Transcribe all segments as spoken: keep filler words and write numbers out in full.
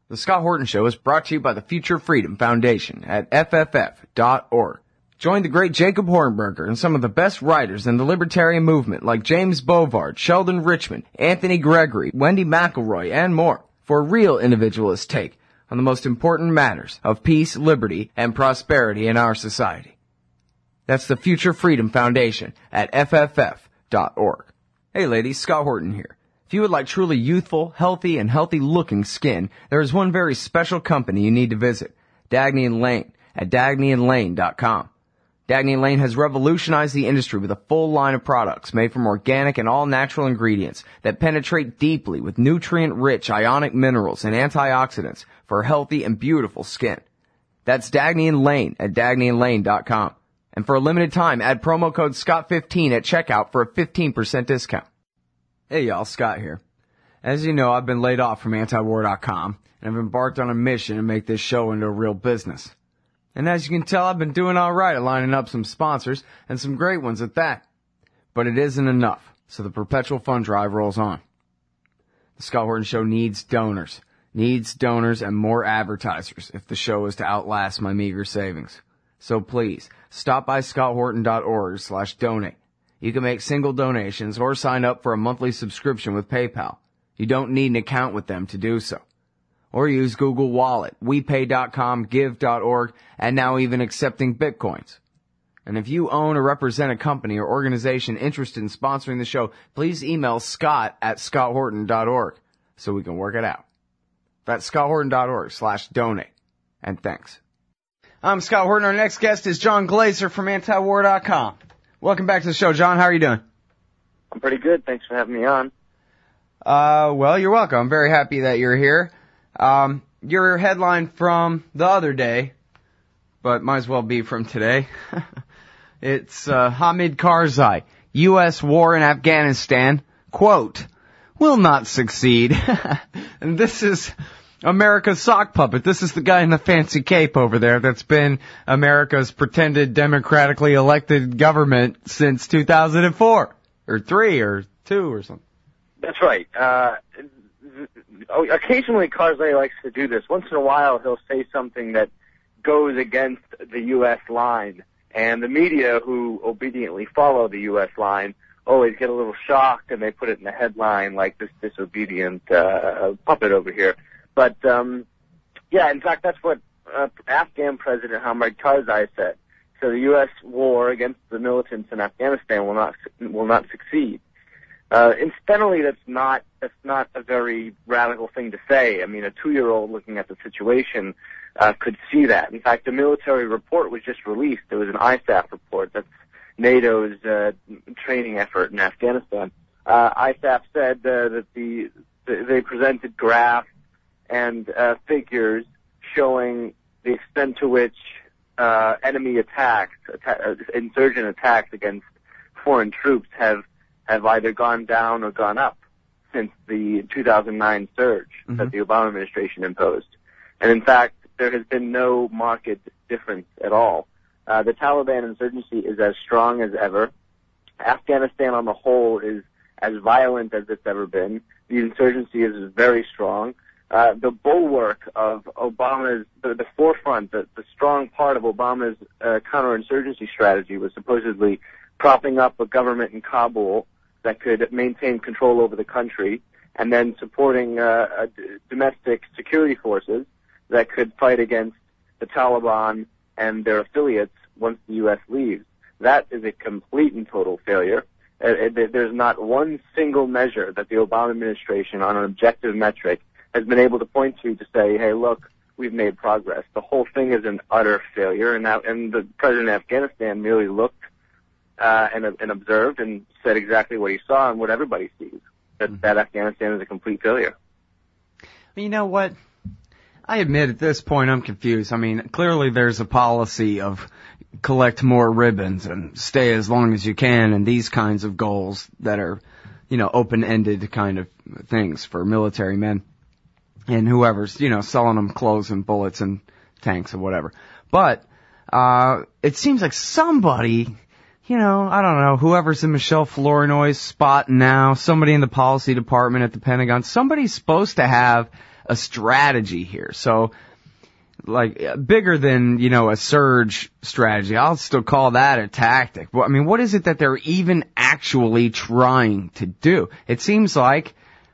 The Scott Horton Show is brought to you by the Future Freedom Foundation at F F F dot org. Join the great Jacob Hornberger and some of the best writers in the libertarian movement like James Bovard, Sheldon Richman, Anthony Gregory, Wendy McElroy, and more for a real individualist take on the most important matters of peace, liberty, and prosperity in our society. That's the Future Freedom Foundation at F F F dot org. Hey ladies, Scott Horton here. If you would like truly youthful, healthy, and healthy-looking skin, there is one very special company you need to visit, Dagny and Lane at Dagny and Lane dot com. Dagny and Lane has revolutionized the industry with a full line of products made from organic and all-natural ingredients that penetrate deeply with nutrient-rich ionic minerals and antioxidants for healthy and beautiful skin. That's Dagny and Lane at Dagny and Lane dot com. And for a limited time, add promo code Scott fifteen at checkout for a fifteen percent discount. Hey y'all, Scott here. As you know, I've been laid off from anti war dot com, and I've embarked on a mission to make this show into a real business. And as you can tell, I've been doing alright at lining up some sponsors, and some great ones at that. But it isn't enough, so the perpetual fund drive rolls on. The Scott Horton Show needs donors. Needs donors and more advertisers if the show is to outlast my meager savings. So please, stop by Scott Horton dot org slash donate. You can make single donations or sign up for a monthly subscription with PayPal. You don't need an account with them to do so. Or use Google Wallet, we pay dot com, give dot org, and now even accepting Bitcoins. And if you own or represent a company or organization interested in sponsoring the show, please email Scott at Scott Horton dot org so we can work it out. That's Scott Horton dot org slash donate. And thanks. I'm Scott Horton. Our next guest is John Glaser from anti war dot com. Welcome back to the show, John. How are you doing? I'm pretty good. Thanks for having me on. Uh, well, you're welcome. I'm very happy that you're here. Um, your headline from the other day, but might as well be from today. It's, uh, Hamid Karzai, U S war in Afghanistan, quote, will not succeed. And this is America's sock puppet. This is the guy in the fancy cape over there that's been America's pretended democratically elected government since two thousand four, or three, or two, or something. That's right. Uh, occasionally Karzai likes to do this. Once in a while he'll say something that goes against the U S line, and the media who obediently follow the U S line always get a little shocked, and they put it in the headline like this disobedient uh, puppet over here. But, um, yeah, in fact, that's what uh, Afghan President Hamid Karzai said. So the U S war against the militants in Afghanistan will not will not succeed. Uh, incidentally, that's not that's not a very radical thing to say. I mean, a two-year-old looking at the situation uh, could see that. In fact, a military report was just released. It was an I S A F report. That's NATO's uh, training effort in Afghanistan. Uh, I S A F said uh, that the they presented graphs and uh, figures showing the extent to which uh, enemy attacks, atta- insurgent attacks against foreign troops have have either gone down or gone up since the two thousand nine surge mm-hmm. that the Obama administration imposed. And in fact, there has been no market difference at all. Uh, the Taliban insurgency is as strong as ever. Afghanistan on the whole is as violent as it's ever been. The insurgency is very strong. Uh, the bulwark of Obama's, the, the forefront, the, the strong part of Obama's uh, counterinsurgency strategy was supposedly propping up a government in Kabul that could maintain control over the country, and then supporting uh, uh, d- domestic security forces that could fight against the Taliban and their affiliates once the U S leaves. That is a complete and total failure. Uh, it, there's not one single measure that the Obama administration, on an objective metric, has been able to point to to say, hey, look, we've made progress. The whole thing is an utter failure, and, that, and the president of Afghanistan merely looked uh, and, and observed and said exactly what he saw and what everybody sees, that, mm-hmm. that Afghanistan is a complete failure. You know what? I admit at this point I'm confused. I mean, clearly there's a policy of collect more ribbons and stay as long as you can and these kinds of goals that are, you know, open-ended kind of things for military men. And whoever's, you know, selling them clothes and bullets and tanks or whatever. But, uh, it seems like somebody, you know, I don't know, whoever's in Michelle Flournoy's spot now, somebody in the policy department at the Pentagon, somebody's supposed to have a strategy here. So, like, bigger than, you know, a surge strategy. I'll still call that a tactic. I mean, what is it that they're even actually trying to do? It seems like,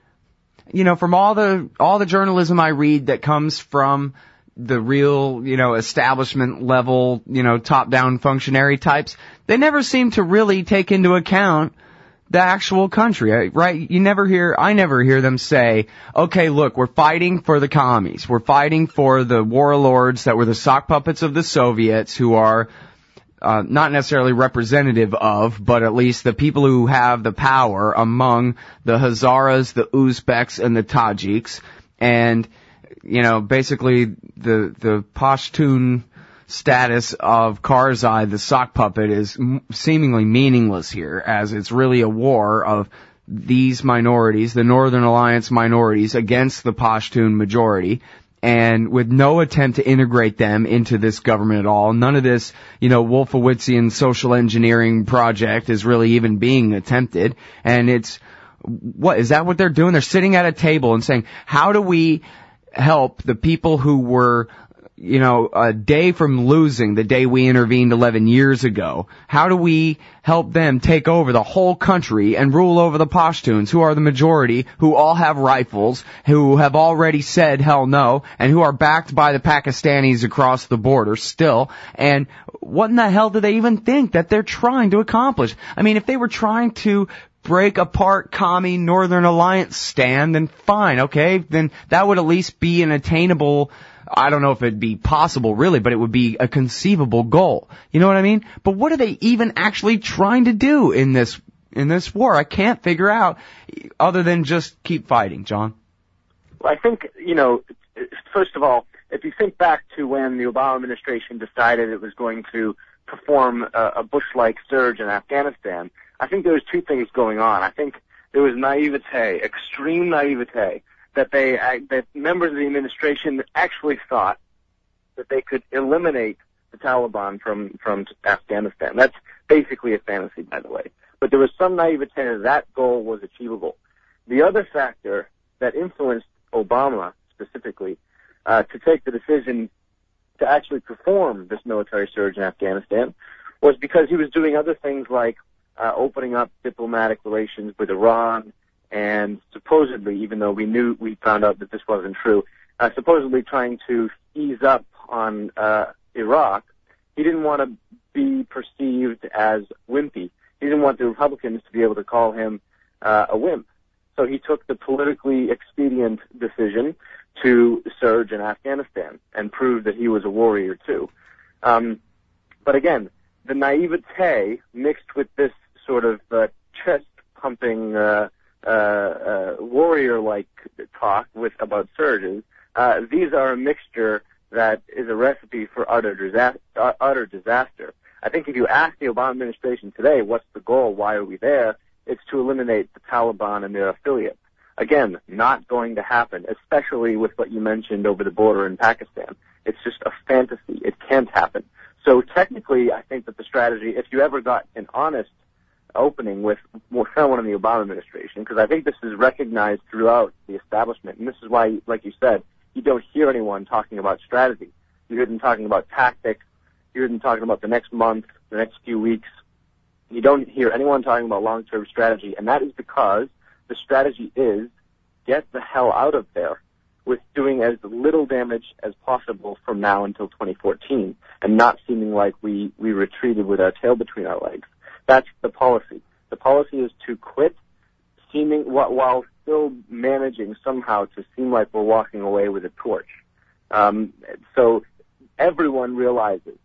you know, from all the, all the journalism I read that comes from the real, you know, establishment level, you know, top-down functionary types, they never seem to really take into account the actual country, right? You never hear, I never hear them say, okay, look, we're fighting for the commies. We're fighting for the warlords that were the sock puppets of the Soviets, who are uh, not necessarily representative of, but at least the people who have the power among the Hazaras, the Uzbeks, and the Tajiks. And, you know, basically the, the Pashtun status of Karzai, the sock puppet, is m- seemingly meaningless here, as it's really a war of these minorities, the Northern Alliance minorities, against the Pashtun majority, and with no attempt to integrate them into this government at all. None of this, you know, Wolfowitzian social engineering project is really even being attempted, and it's, what, is that what they're doing? They're sitting at a table and saying, how do we help the people who were, you know, a day from losing the day we intervened eleven years ago? How do we help them take over the whole country and rule over the Pashtuns, who are the majority, who all have rifles, who have already said hell no, and who are backed by the Pakistanis across the border still? And what in the hell do they even think that they're trying to accomplish? I mean, if they were trying to break apart commie Northern Alliance stand, then fine, okay, then that would at least be an attainable, I don't know if it'd be possible really, but it would be a conceivable goal. You know what I mean? But what are they even actually trying to do in this, in this war? I can't figure out, other than just keep fighting, John. Well, I think, you know, first of all, if you think back to when the Obama administration decided it was going to perform a, a Bush-like surge in Afghanistan, I think there was two things going on. I think there was naivete, extreme naivete, that they, that members of the administration actually thought that they could eliminate the Taliban from, from Afghanistan. That's basically a fantasy, by the way. But there was some naivete that that goal was achievable. The other factor that influenced Obama specifically uh, to take the decision to actually perform this military surge in Afghanistan was because he was doing other things like uh, opening up diplomatic relations with Iran, and supposedly, even though we knew, we found out that this wasn't true, uh, supposedly trying to ease up on uh, Iraq. He didn't want to be perceived as wimpy. He didn't want the Republicans to be able to call him uh, a wimp. So he took the politically expedient decision to surge in Afghanistan and prove that he was a warrior too. Um, but again, the naivete mixed with this sort of uh, chest-pumping uh, uh, uh, warrior-like talk with about surges, uh, these are a mixture that is a recipe for utter disaster. Uh, utter disaster. I think if you ask the Obama administration today, what's the goal, why are we there, it's to eliminate the Taliban and their affiliates. Again, not going to happen, especially with what you mentioned over the border in Pakistan. It's just a fantasy. It can't happen. So technically, I think that the strategy, if you ever got an honest opening with someone in the Obama administration, because I think this is recognized throughout the establishment, and this is why, like you said, you don't hear anyone talking about strategy. You hear them talking about tactics. You hear them talking about the next month, the next few weeks. You don't hear anyone talking about long-term strategy, and that is because the strategy is get the hell out of there with doing as little damage as possible from now until twenty fourteen and not seeming like we, we retreated with our tail between our legs. That's the policy. The policy is to quit seeming while still managing somehow to seem like we're walking away with a torch. Um, so everyone realizes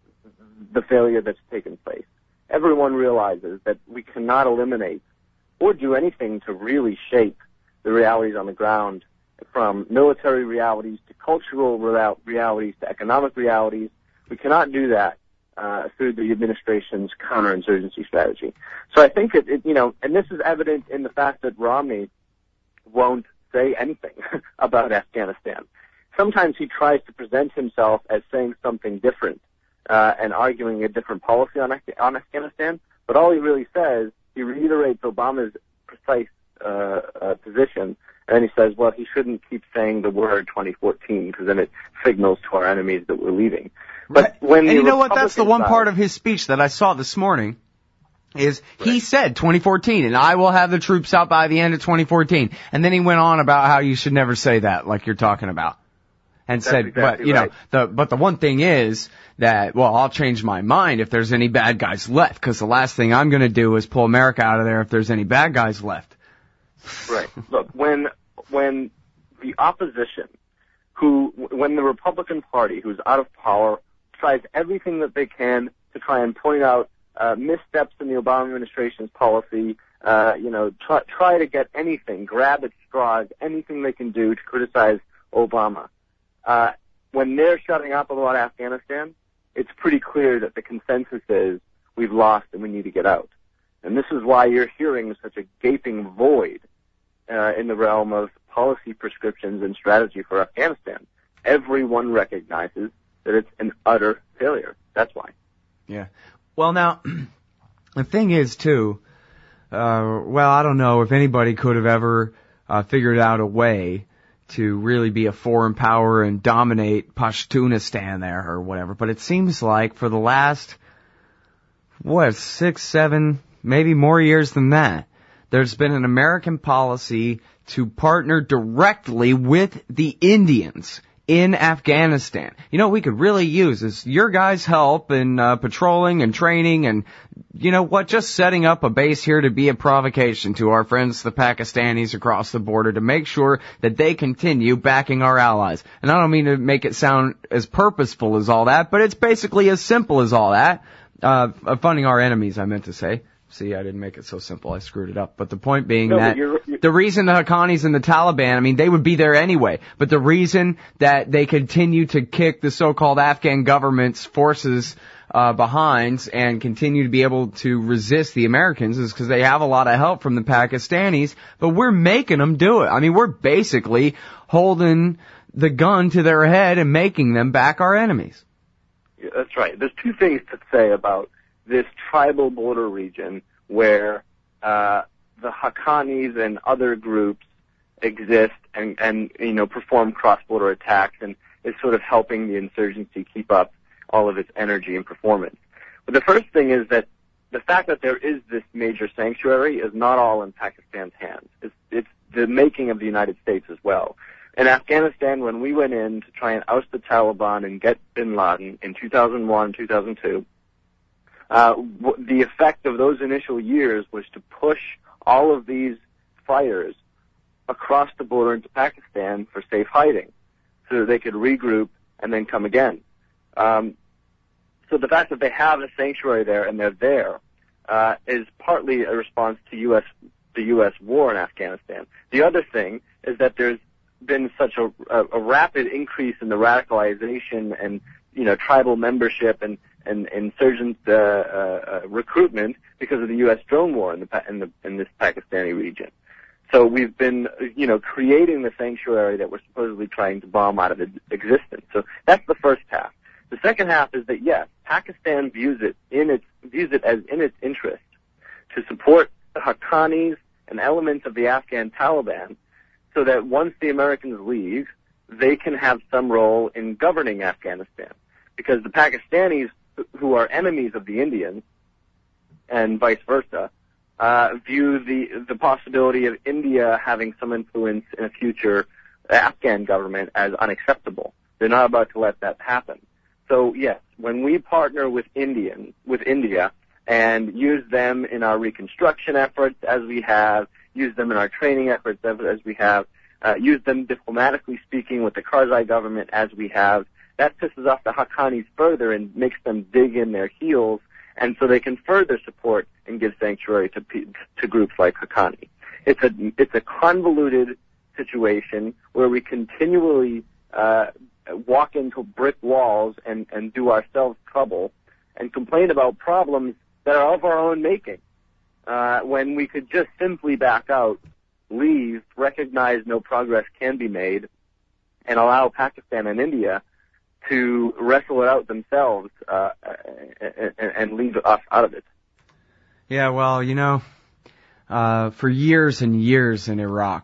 the failure that's taken place. Everyone realizes that we cannot eliminate or do anything to really shape the realities on the ground, from military realities to cultural realities to economic realities. We cannot do that uh, through the administration's counterinsurgency strategy. So I think that, it, you know, and this is evident in the fact that Romney won't say anything about Afghanistan. Sometimes he tries to present himself as saying something different uh, and arguing a different policy on, on Afghanistan, but all he really says, he reiterates Obama's precise uh, uh, position And then he says, well, he shouldn't keep saying the word twenty fourteen because then it signals to our enemies that we're leaving. But right. when and you know Republican what? That's the one side, part of his speech that I saw this morning. Is right. He said twenty fourteen, and I will have the troops out by the end of twenty fourteen. And then he went on about how you should never say that, like you're talking about. And That's said, exactly but, you right. know, the, but the one thing is that, well, I'll change my mind if there's any bad guys left, because the last thing I'm going to do is pull America out of there if there's any bad guys left. Right. Look, when, when the opposition, who, when the Republican Party, who's out of power, tries everything that they can to try and point out Uh, missteps in the Obama administration's policy, uh, you know, try, try to get anything, grab at straws, anything they can do to criticize Obama. Uh, when they're shutting up about Afghanistan, it's pretty clear that the consensus is we've lost and we need to get out. And this is why you're hearing such a gaping void uh, in the realm of policy prescriptions and strategy for Afghanistan. Everyone recognizes that it's an utter failure. That's why. Yeah. Well, now, the thing is, too, uh, well, I don't know if anybody could have ever uh, figured out a way to really be a foreign power and dominate Pashtunistan there or whatever, but it seems like for the last, what, six, seven, maybe more years than that, there's been an American policy to partner directly with the Indians in Afghanistan. You know, we could really use is your guys' help in uh, patrolling and training and, you know what, just setting up a base here to be a provocation to our friends, the Pakistanis across the border, to make sure that they continue backing our allies. And I don't mean to make it sound as purposeful as all that, but it's basically as simple as all that. Uh, funding our enemies, I meant to say. See, I didn't make it so simple. I screwed it up. But the point being no, that you're, you're, the reason the Haqqanis and the Taliban, I mean, they would be there anyway. But the reason that they continue to kick the so-called Afghan government's forces uh behind and continue to be able to resist the Americans is because they have a lot of help from the Pakistanis. But we're making them do it. I mean, we're basically holding the gun to their head and making them back our enemies. Yeah, that's right. There's two things to say about this tribal border region where uh the Haqqanis and other groups exist and, and you know, perform cross-border attacks and is sort of helping the insurgency keep up all of its energy and performance. But the first thing is that the fact that there is this major sanctuary is not all in Pakistan's hands. It's, it's the making of the United States as well. In Afghanistan, when we went in to try and oust the Taliban and get bin Laden in two thousand one, two thousand two, Uh, w- the effect of those initial years was to push all of these fighters across the border into Pakistan for safe hiding so that they could regroup and then come again. Um, so the fact that they have a sanctuary there and they're there uh, is partly a response to U S the U S war in Afghanistan. The other thing is that there's been such a, a, a rapid increase in the radicalization and, you know, tribal membership and and insurgent uh, uh, recruitment because of the U S drone war in the in the in this Pakistani region. So we've been, you know, creating the sanctuary that we're supposedly trying to bomb out of existence. So that's the first half. The second half is that yes, Pakistan views it in its views it as in its interest to support the Haqqanis and elements of the Afghan Taliban, so that once the Americans leave, they can have some role in governing Afghanistan. Because the Pakistanis, who are enemies of the Indians, and vice versa, uh, view the the possibility of India having some influence in a future Afghan government as unacceptable. They're not about to let that happen. So yes, when we partner with Indian with India and use them in our reconstruction efforts, as we have, use them in our training efforts, as we have, uh, use them diplomatically speaking with the Karzai government, as we have, that pisses off the Haqqanis further and makes them dig in their heels, and so they can further support and give sanctuary to to groups like Haqqani. It's a it's a convoluted situation where we continually uh, walk into brick walls and and do ourselves trouble and complain about problems that are of our own making, uh, when we could just simply back out, leave, recognize no progress can be made, and allow Pakistan and India to wrestle it out themselves uh, and, and leave us out of it. Yeah, well, you know, uh, for years and years in Iraq,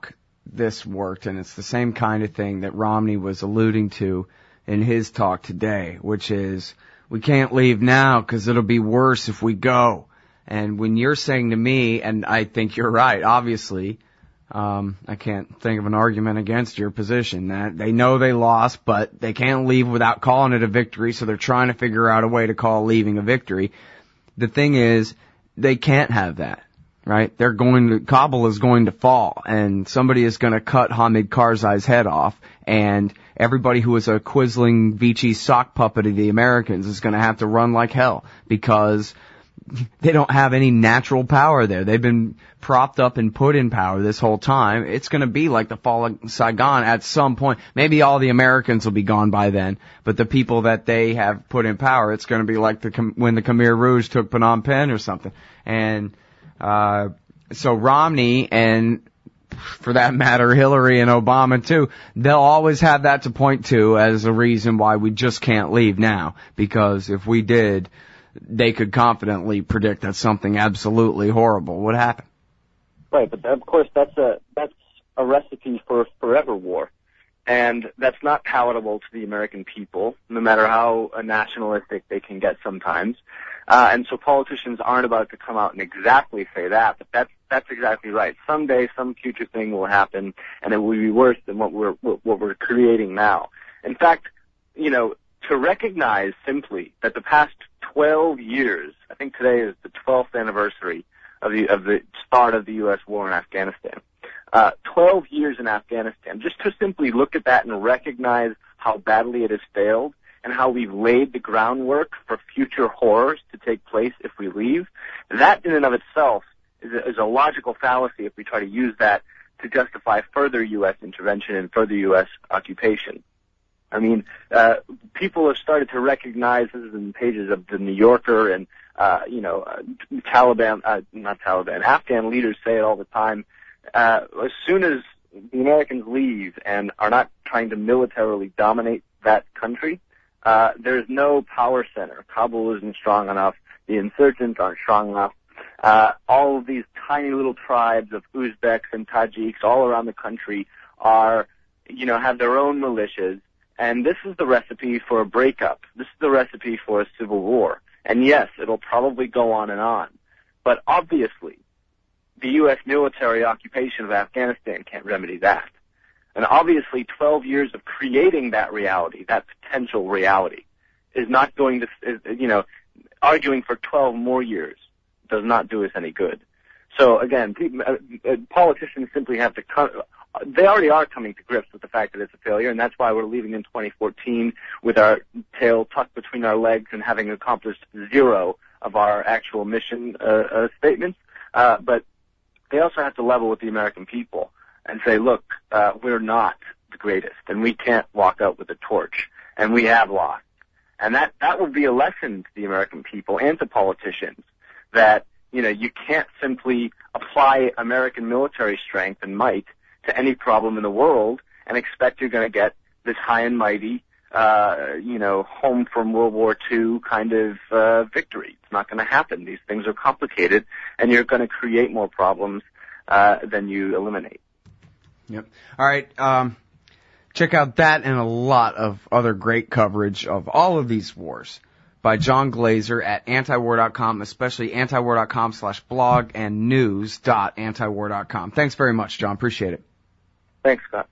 this worked, and it's the same kind of thing that Romney was alluding to in his talk today, which is, we can't leave now because it'll be worse if we go. And when you're saying to me, and I think you're right, obviously, um, I can't think of an argument against your position, that they know they lost, but they can't leave without calling it a victory, so they're trying to figure out a way to call leaving a victory. The thing is, they can't have that. Right? They're going to, Kabul is going to fall, and somebody is going to cut Hamid Karzai's head off, and everybody who is a quisling Vichy sock puppet of the Americans is going to have to run like hell, because they don't have any natural power there. They've been propped up and put in power this whole time. It's going to be like the fall of Saigon at some point. Maybe all the Americans will be gone by then, but the people that they have put in power, it's going to be like the when the Khmer Rouge took Phnom Penh or something. And Uh, so Romney, and for that matter, Hillary and Obama too, they'll always have that to point to as a reason why we just can't leave now. Because if we did, they could confidently predict that something absolutely horrible would happen. Right, but of course that's a, that's a recipe for a forever war. And that's not palatable to the American people, no matter how nationalistic they can get sometimes. Uh, and so politicians aren't about to come out and exactly say that, but that's, that's exactly right. Someday some future thing will happen, and it will be worse than what we're, what we're creating now. In fact, you know, to recognize simply that the past twelve years, I think today is the twelfth anniversary of the, of the start of the U S war in Afghanistan. Uh, twelve years in Afghanistan, just to simply look at that and recognize how badly it has failed and how we've laid the groundwork for future horrors to take place if we leave, that in and of itself is a, is a logical fallacy if we try to use that to justify further U S intervention and further U S occupation. I mean, uh, people have started to recognize, this is in pages of the New Yorker and, uh, you know, uh, Taliban, uh, not Taliban, Afghan leaders say it all the time. Uh, as soon as the Americans leave and are not trying to militarily dominate that country, uh, there's no power center. Kabul isn't strong enough. The insurgents aren't strong enough. Uh, all of these tiny little tribes of Uzbeks and Tajiks all around the country are, you know, have their own militias. And this is the recipe for a breakup. This is the recipe for a civil war. And yes, it'll probably go on and on. But obviously, the U S military occupation of Afghanistan can't remedy that. And obviously, twelve years of creating that reality, that potential reality, is not going to, is, you know, arguing for twelve more years does not do us any good. So again, people, uh, politicians simply have to come, they already are coming to grips with the fact that it's a failure, and that's why we're leaving in twenty fourteen with our tail tucked between our legs and having accomplished zero of our actual mission uh, uh, statements. Uh, but they also have to level with the American people and say, look, uh, we're not the greatest, and we can't walk out with a torch, and we have lost. And that, that will be a lesson to the American people and to politicians that, you know, you can't simply apply American military strength and might to any problem in the world and expect you're going to get this high and mighty, uh, you know, home from World War Two kind of uh, victory. It's not going to happen. These things are complicated, and you're going to create more problems uh, than you eliminate. Yep. All right. Um, check out that and a lot of other great coverage of all of these wars by John Glazer at antiwar dot com, especially antiwar dot com slash blog and news dot antiwar dot com. Thanks very much, John. Appreciate it. Thanks, Scott.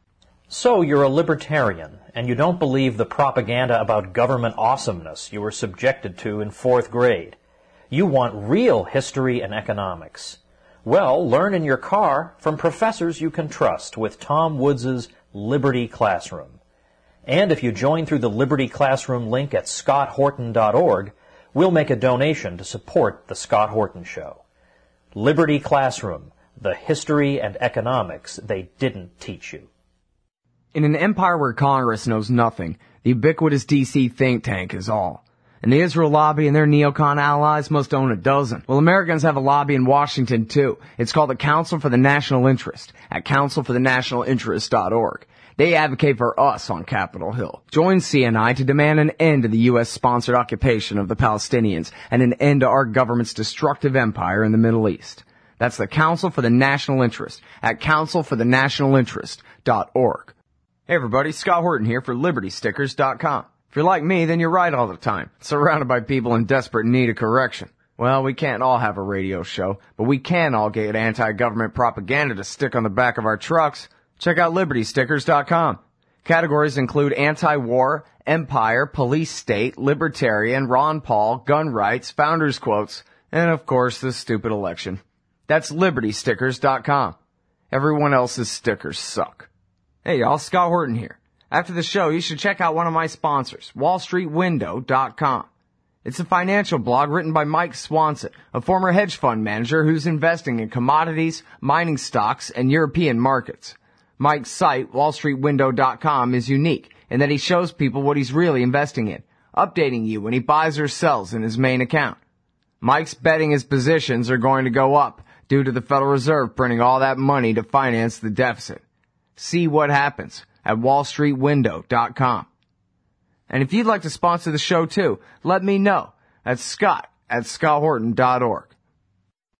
So you're a libertarian, and you don't believe the propaganda about government awesomeness you were subjected to in fourth grade. You want real history and economics. Well, learn in your car from professors you can trust with Tom Woods' Liberty Classroom. And if you join through the Liberty Classroom link at scott horton dot org, we'll make a donation to support The Scott Horton Show. Liberty Classroom, the history and economics they didn't teach you. In an empire where Congress knows nothing, the ubiquitous D C think tank is all. And the Israel lobby and their neocon allies must own a dozen. Well, Americans have a lobby in Washington, too. It's called the Council for the National Interest at council for the national interest dot org. They advocate for us on Capitol Hill. Join C N I to demand an end to the U S-sponsored occupation of the Palestinians and an end to our government's destructive empire in the Middle East. That's the Council for the National Interest at council for the national interest dot org. Hey everybody, Scott Horton here for Liberty Stickers dot com. If you're like me, then you're right all the time, surrounded by people in desperate need of correction. Well, we can't all have a radio show, but we can all get anti-government propaganda to stick on the back of our trucks. Check out Liberty Stickers dot com. Categories include anti-war, empire, police state, libertarian, Ron Paul, gun rights, founders quotes, and of course the stupid election. That's Liberty Stickers dot com. Everyone else's stickers suck. Hey y'all, Scott Horton here. After the show, you should check out one of my sponsors, wall street window dot com. It's a financial blog written by Mike Swanson, a former hedge fund manager who's investing in commodities, mining stocks, and European markets. Mike's site, wall street window dot com, is unique in that he shows people what he's really investing in, updating you when he buys or sells in his main account. Mike's betting his positions are going to go up due to the Federal Reserve printing all that money to finance the deficit. See what happens at wall street window dot com. And if you'd like to sponsor the show too, let me know at Scott at scott horton dot org.